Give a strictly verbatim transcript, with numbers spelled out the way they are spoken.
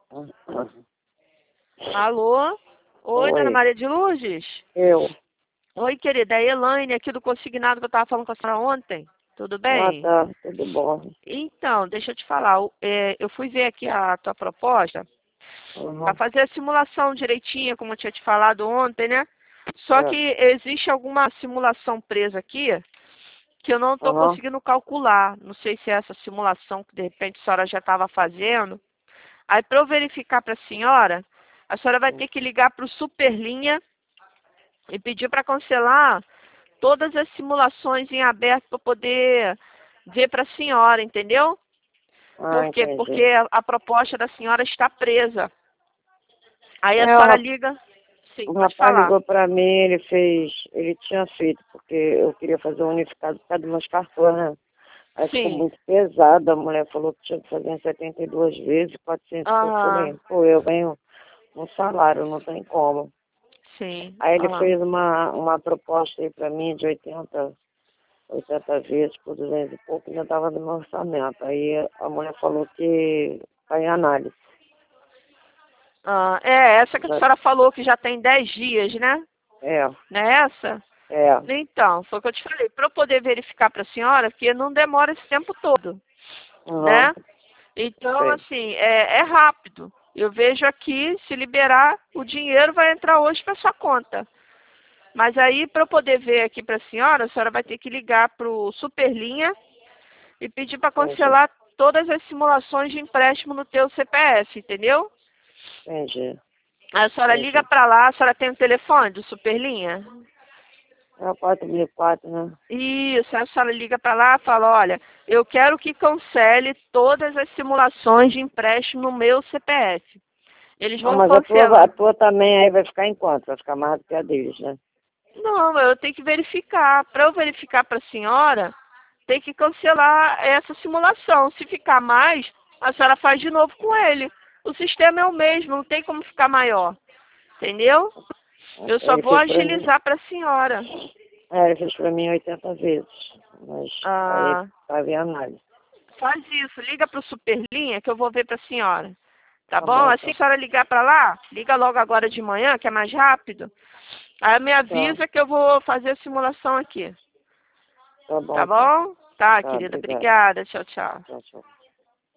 Alô? Oi, dona Oi, Maria de Lourdes? eu. Oi, querida, é a Elaine aqui do consignado que eu estava falando com a senhora ontem. Tudo Ah, bem? tá, tudo bom. Então, deixa eu te falar, o- é, eu fui ver aqui a tua proposta para Uhum, fazer a simulação direitinha, como eu tinha te falado ontem, né? Só que é, existe alguma simulação presa aqui que eu não estou uhum, conseguindo calcular. Não sei se é essa simulação que de repente a senhora já estava fazendo. Aí, para eu verificar para a senhora, a senhora vai ter que ligar para o Superlinha e pedir para cancelar todas as simulações em aberto para poder ver para a senhora, entendeu? ah, Por quê? Porque entendi. a, a proposta da senhora está presa. Aí a É, o senhora rap- liga. Sim, o pode rapaz falar. ligou pra mim, ele fez, ele tinha feito, porque eu queria fazer um unificado por causa dos meus cartões, né? Aí ficou Sim. muito pesado, a mulher falou que tinha que fazer em setenta e duas vezes, quatrocentos e pouco. Eu Ah, falei, pô, eu ganho um salário, não tem como. sim. Aí ele Ah, fez uma, uma proposta aí pra mim de oitenta oitenta vezes por duzentos e pouco, ainda estava no meu orçamento. Aí a mulher falou que está em análise. ah, é essa que a Já, senhora falou que já tem dez dias, né? é, Não é essa? é, Então, foi o que eu te falei. Para eu poder verificar para a senhora, porque não demora esse tempo todo, uhum, né? Então, sei, assim, é, é rápido. Eu vejo aqui, se liberar, o dinheiro vai entrar hoje para sua conta. Mas aí, para eu poder ver aqui para a senhora, a senhora vai ter que ligar para o Superlinha e pedir para entendi, cancelar todas as simulações de empréstimo no teu C P F, entendeu? entendi, Aí a senhora liga entendi. para lá, a senhora tem o telefone do Superlinha? É o quatro mil e quatro, né? Isso, aí a senhora liga para lá e fala, olha, eu quero que cancele todas as simulações de empréstimo no meu C P F. Eles Ah, vão mas a tua, a cancelar. tua também aí vai ficar em quanto? Vai ficar mais do que a deles, né? Não, eu tenho que verificar. Para eu verificar para a senhora, tem que cancelar essa simulação. Se ficar mais, a senhora faz de novo com ele. O sistema é o mesmo, não tem como ficar maior. Entendeu? Eu só Ele vou fez pra mim, agilizar para a senhora. é, ele fez pra mim oitenta vezes, mas aí Ah, estava em análise. faz isso, liga para o Superlinha que eu vou ver para a senhora. Tá Tá bom? bom, Assim que então. a senhora ligar para lá, liga logo agora de manhã, que é mais rápido. Aí me Tá, avisa que eu vou fazer a simulação aqui. tá bom, Tá então. bom? Tá, Tá, querida. obrigado. Obrigada. Tchau, tchau. Tchau, tchau.